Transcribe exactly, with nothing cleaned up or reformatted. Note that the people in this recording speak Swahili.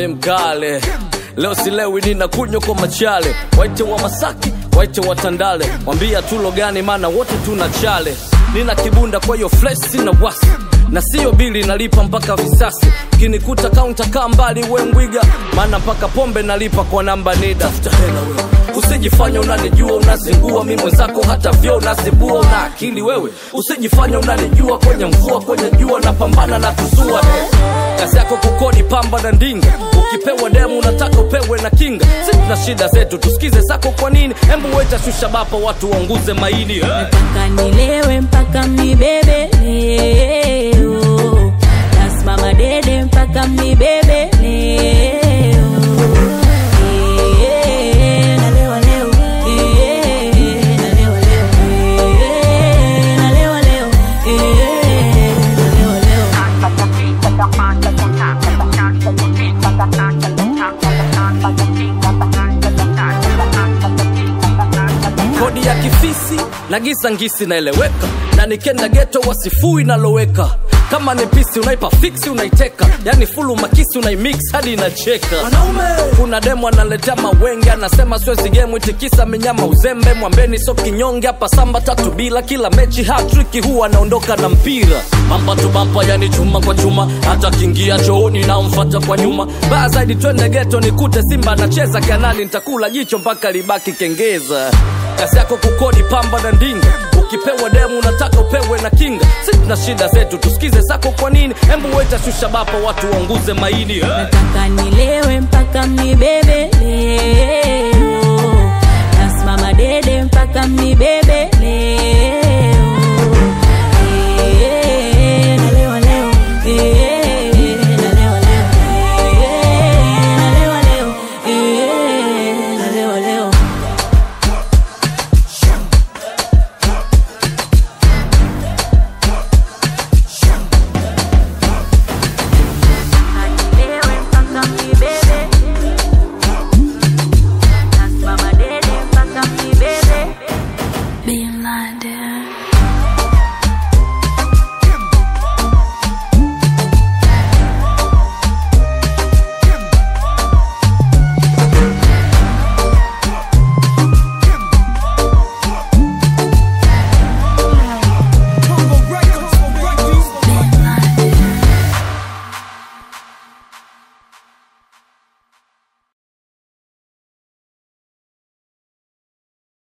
mkale mkale. Leo silewi nina kunyo kwa machale. Waite wa Masaki, waite wa Tandale. Wambia tulo gani mana wote tunachale. Nina kibunda kwa hiyo flesh sina wasi. Na siyo bili nalipa mpaka visasi. Kinikuta counter kambali we mwiga. Mana mpaka pombe nalipa kwa namba nida. Usijifanya unanijua unazingua. Mimi mwenzako hata vyo unazibua. Una akili wewe. Usijifanya unanijua kwenye mvua kwenye jua. Napambana na kuzua. Kazi yako kukodi pamba na ndinga. Ukipewa demu unataka upewe na kinga. Sisi na shida zetu tusikize zako kwa nini. Embu weta shusha bapa watu waunguze maini. Mpaka nilewe mpaka mnibebe leo. Nasimama dede mpaka mnibebe leo. Nalewa leo. Nalewa leo. Nalewa leo. Nalewa leo. Kodi ya kifisi na gisa ngisi naeleweka. Na nikenda ghetto wasifui naloweka. Kama ni pisi unaipa fixi unaiteka. Yani fulu makisi unaimix hadi inacheka. Kuna demo analetea mawenge. Anasema swezi game itikisa minyama uzembe. Mwambeni so kinyonge hapa samba tatu bila. Kila mechi hat-trick huwa naondoka na mpira. Bamba tu bamba yani chuma kwa chuma. Hata kingia chooni na umfata kwa nyuma. Baya zaidi twende ghetto nikute Simba anacheza kanali. Nitakula jicho mpaka libaki kengeza. Kazi yako kukodi pamba na ndinga. Ukipewa demu unataka upewe na kinga. Sisi na shida zetu tusikize zako kwa nini. Embu weta shusha bapa watu waunguze maini. Nataka nilewe mpaka mnibebe leo. Nasimama dede mpaka mnibebe leo.